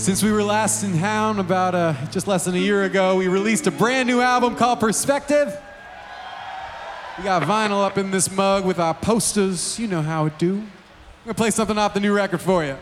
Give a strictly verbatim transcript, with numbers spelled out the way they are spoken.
Since we were last in town about uh, just less than a year ago, we released a brand new album called Perspective. We got vinyl up in this mug with our posters. You know how it do. I'm gonna play something off the new record for you.